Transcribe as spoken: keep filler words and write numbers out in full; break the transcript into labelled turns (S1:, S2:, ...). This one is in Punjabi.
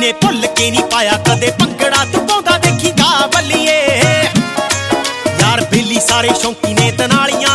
S1: ਨੇ ਭੁੱਲ ਕੇ ਨਹੀਂ ਪਾਇਆ ਕਦੇ ਭੰਗੜਾ ਤੂੰ ਪਾਉਂਦਾ ਦੇਖੀ ਗਾ ਬੱਲੀਏ। ਯਾਰ ਬੇਲੀ ਸਾਰੇ ਸ਼ੌਂਕੀ ਨੇ ਤਨਾਲੀਆਂ